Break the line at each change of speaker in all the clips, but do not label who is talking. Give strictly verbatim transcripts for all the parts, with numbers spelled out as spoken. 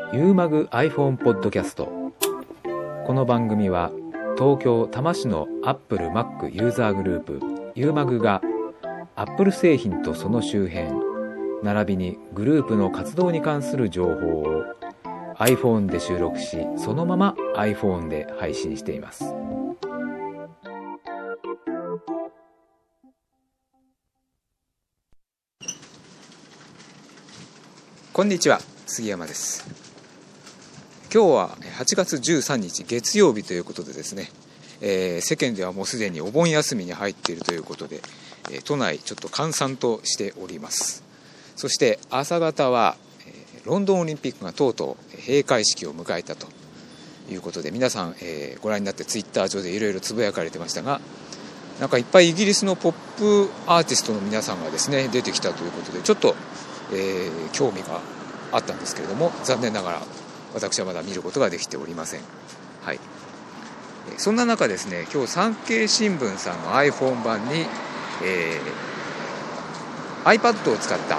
ユーマグ iPhone ポッドキャスト。この番組は東京多摩市の Apple Mac ユーザーグループ ユーマグが Apple 製品とその周辺並びにグループの活動に関する情報を iPhone で収録し、そのまま iPhone で配信しています。
こんにちは、杉山です。今日ははちがつじゅうさんにち月曜日ということでですね、えー、世間ではもうすでにお盆休みに入っているということで、えー、都内ちょっと閑散としております。そして朝方は、えー、ロンドンオリンピックがとうとう閉会式を迎えたということで、皆さん、えー、ご覧になってツイッター上でいろいろつぶやかれてましたが、なんかいっぱいイギリスのポップアーティストの皆さんがですね出てきたということで、ちょっと、えー、興味があったんですけれども、残念ながら私はまだ見ることができておりません。はい、そんな中ですね、今日産経新聞さんの iPhone 版に、えー、iPad を使った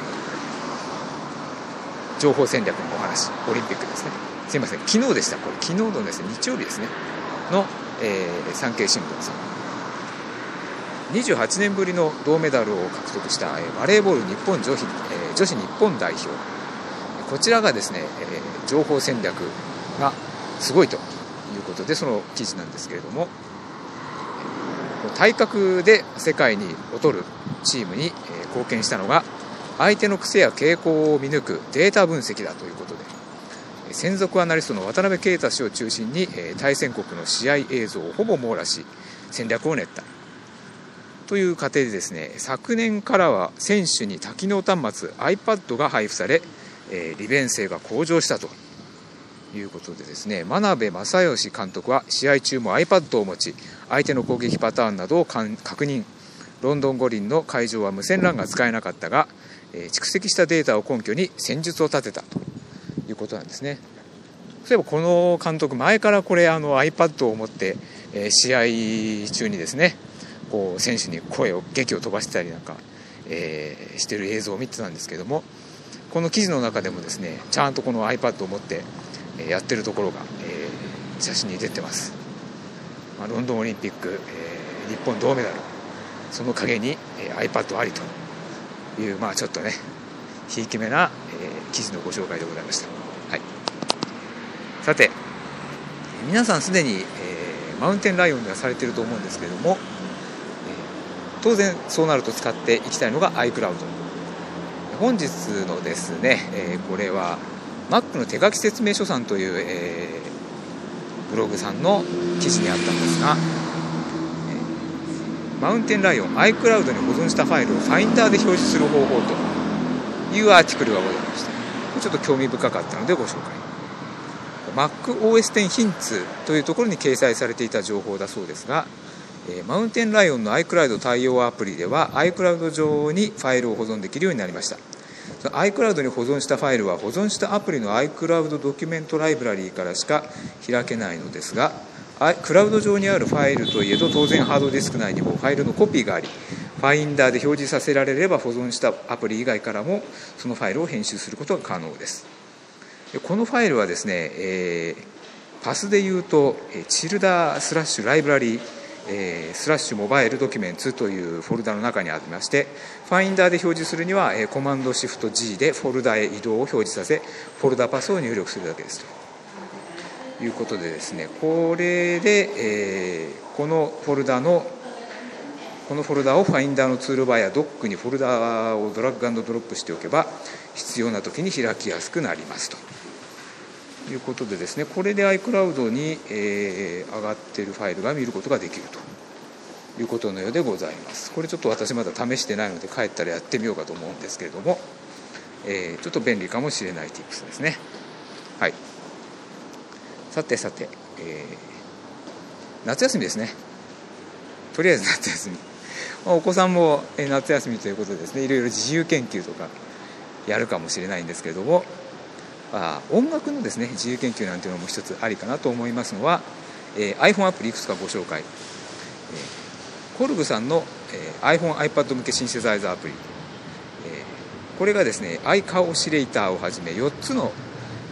情報戦略のお話、オリンピックですね、すいません昨日でした、これ昨日のですね日曜日ですねの、えー、産経新聞さんにじゅうはちねんぶりの銅メダルを獲得したバレーボール日本女子、えー、女子日本代表、こちらがですね、えー、情報戦略がすごいということで、その記事なんですけれども、体格で世界に劣るチームに貢献したのが相手の癖や傾向を見抜くデータ分析だということで、専属アナリストの渡辺啓太氏を中心に対戦国の試合映像をほぼ網羅し戦略を練ったという過程でですね、昨年からは選手に多機能端末 iPad が配布され、えー、利便性が向上したということでですね、真鍋正義監督は試合中も iPad を持ち、相手の攻撃パターンなどを確認。ロンドン五輪の会場は無線 ラン が使えなかったが、えー、蓄積したデータを根拠に戦術を立てたということなんですね。そういえばこの監督、前からこれあの iPad を持って、えー、試合中にですね、こう選手に声を檄を飛ばしてたりなんか、えー、してる映像を見てたんですけども、この記事の中でもですね、ちゃんとこの iPad を持ってやってるところが、えー、写真に出てます。まあ、ロンドンオリンピック、えー、日本銅メダル、その陰に、えー、iPad ありという、まあちょっとねひいきめな、えー、記事のご紹介でございました。はい、さて皆さんすでに、えー、マウンテンライオンではされていると思うんですけれども、えー、当然そうなると使っていきたいのが iCloud。本日のですね、えー、これは Mac の手書き説明書さんという、えー、ブログさんの記事にあったんですが、えー、マウンテンライオン iCloud に保存したファイルを Finder で表示する方法というアーティクルがございました。ちょっと興味深かったのでご紹介。 MacOS テン ヒンツというところに掲載されていた情報だそうですが、マウンテンライオンの iCloud 対応アプリでは iCloud 上にファイルを保存できるようになりました。iCloud に保存したファイルは保存したアプリの iCloud ドキュメントライブラリーからしか開けないのですが、クラウド上にあるファイルといえど当然ハードディスク内にもファイルのコピーがあり、ファインダーで表示させられれば保存したアプリ以外からもそのファイルを編集することが可能です。このファイルはですね、えー、パスでいうとチルダースラッシュライブラリーえー、スラッシュモバイルドキュメンツというフォルダの中にありまして、ファインダーで表示するには、えー、コマンドシフト G でフォルダへ移動を表示させ、フォルダパスを入力するだけですということでですね、これで、えー、このフォルダのこのフォルダをファインダーのツールバーやドックにフォルダをドラッグ&ドロップしておけば必要な時に開きやすくなりますということでですね、これで iCloud に、えー、上がっているファイルが見ることができるということのようでございます。これちょっと私まだ試してないので帰ったらやってみようかと思うんですけれども、えー、ちょっと便利かもしれない Tips ですね。はい、さてさて、えー、夏休みですね。とりあえず夏休み、まあ、お子さんも夏休みということでですね、いろいろ自由研究とかやるかもしれないんですけれども、あ音楽のですね自由研究なんていうのも一つありかなと思いますのは、えー、iPhone アプリいくつかご紹介、えー、コルグさんの、えー、iPhone、iPad 向けシンセサイザーアプリ、えー、これがですね iCar オシレーターをはじめよっつの、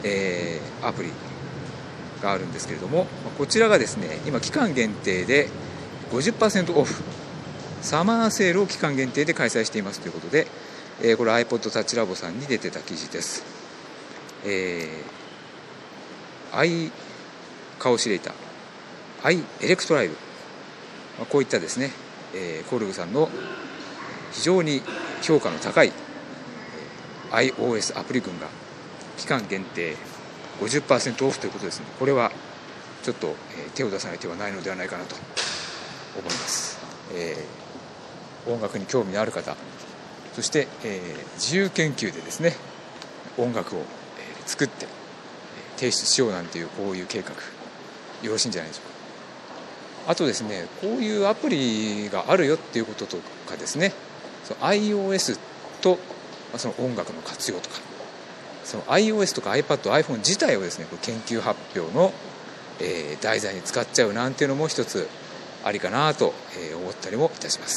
えー、アプリがあるんですけれども、こちらがですね今期間限定で ごじゅっパーセント オフサマーセールを期間限定で開催していますということで、えー、これ iPod Touch Labo さんに出てた記事です。えー、i カオシレーター i エレクトライブ、こういったですね、えー、コルグさんの非常に評価の高い、えー、iOS アプリ群が期間限定 ごじゅっパーセント オフということですね。これはちょっと、えー、手を出さない手はないのではないかなと思います。えー、音楽に興味のある方、そして、えー、自由研究でですね音楽を、えー、作って提出しようなんていうこういう計画よろしいんじゃないでしょうか。あとですねこういうアプリがあるよっていうこととかですね、その iOS とその音楽の活用とか、その iOS とか iPad、iPhone 自体をですね研究発表の、えー、題材に使っちゃうなんていうのも一つありかなと思ったりもいたします。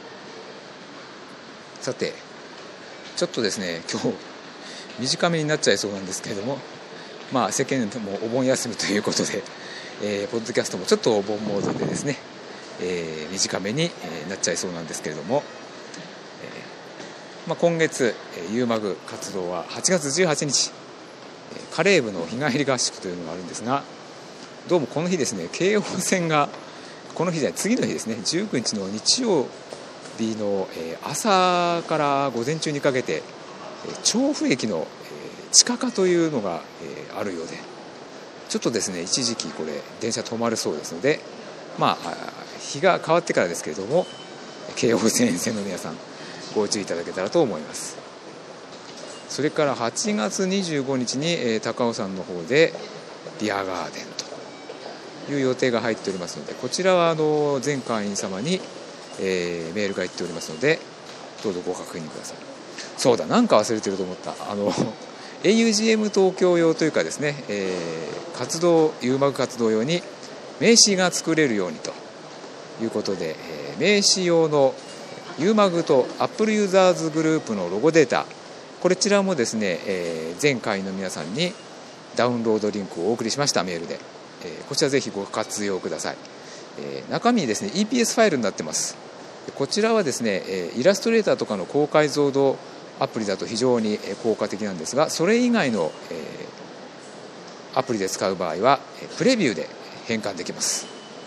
さてちょっとですね今日短めになっちゃいそうなんですけれども、まあ世間でもお盆休みということで、えー、ポッドキャストもちょっとお盆モードでですね、えー、短めになっちゃいそうなんですけれども、えーまあ、今月ユーマグ活動ははちがつじゅうはちにちカレー部の日帰り合宿というのがあるんですが、どうもこの日ですね京王線がこの日じゃない次の日ですねじゅうくにちの日曜日の朝から午前中にかけて調布駅の地下化というのがあるようで、ちょっとですね一時期これ電車止まるそうですので、まあ日が変わってからですけれども京王線沿線の皆さんご注意いただけたらと思います。それからはちがつにじゅうごにちに高尾山の方でビアガーデンという予定が入っておりますので、こちらはあの全会員様に、えー、メールが行っておりますのでどうぞご確認ください。そうだ、なんか忘れてると思った。あの エーユージーエム 東京用というかですね、えー、活動ユーマグ活動用に名刺が作れるようにということで、えー、名刺用のユーマグと Apple ユーザーズグループのロゴデータ、こちらもですね、えー、全会員の皆さんにダウンロードリンクをお送りしました。メールで、えー、こちらぜひご活用ください。えー、中身にですね イーピーエス ファイルになってます。こちらはですね、えー、イラストレーターとかの高解像度アプリだと非常に効果的なんですが、それ以外の、えー、アプリで使う場合はプレビューで変換できます。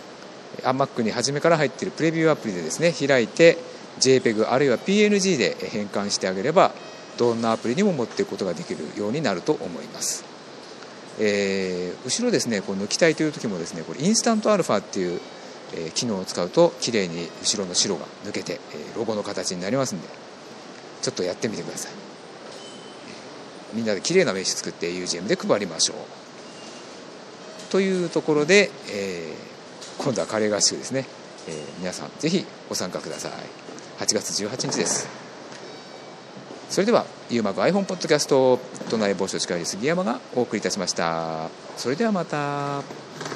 Mac に初めから入っているプレビューアプリでですね開いて JPEG あるいは ピーエヌジー で変換してあげればどんなアプリにも持っていくことができるようになると思います。えー、後ろですねこう抜きたいという時もですねこれインスタントアルファっていう、えー、機能を使うときれいに後ろの白が抜けて、えー、ロゴの形になりますのでちょっとやってみてください。みんなできれいな名刺作って ユージーエム で配りましょうというところで、えー、今度はカレー合宿ですね、えー、皆さんぜひご参加ください。はちがつじゅうはちにちです。それではユーマグ iPhone ポッドキャスト都内某所司会理杉山がお送りいたしました。それではまた。